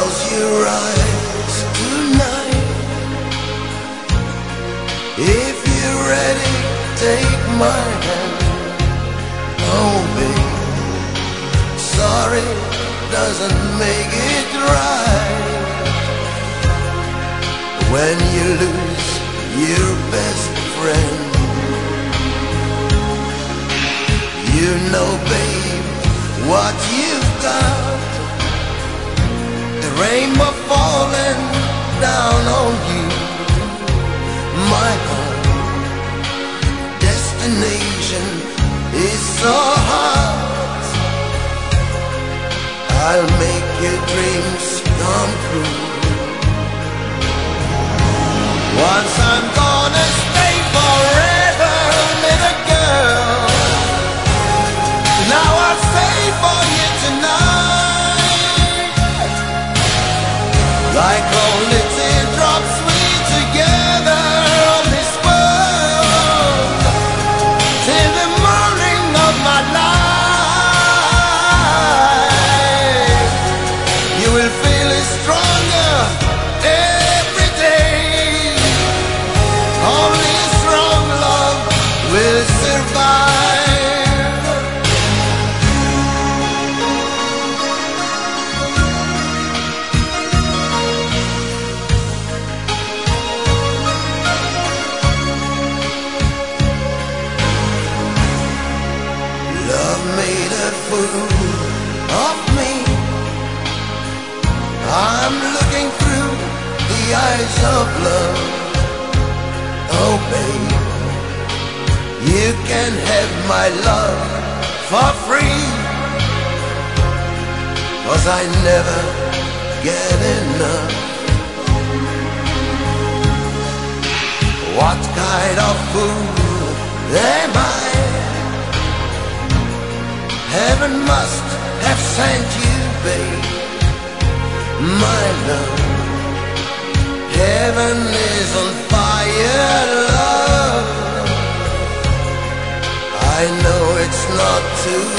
Close your eyes tonight. If you're ready, take my hand. Oh babe, sorry doesn't make it right. When you lose your best friend, you know babe what you've got. The rainbow falling down on you. My heart, destination is so hard. I'll make your dreams come true. Once I'm gonna stay forever, little girl. Now I'll say for you tonight, like only teardrops we together on this world, till the morning of my life. You will feel it stronger every day. Only strong love will survive. Love made a fool of me. I'm looking through the eyes of love. Oh babe, you can have my love for free, 'cause I never get enough. What kind of fool am I? Heaven must have sent you, babe, my love. Heaven is on fire, love. I know it's not too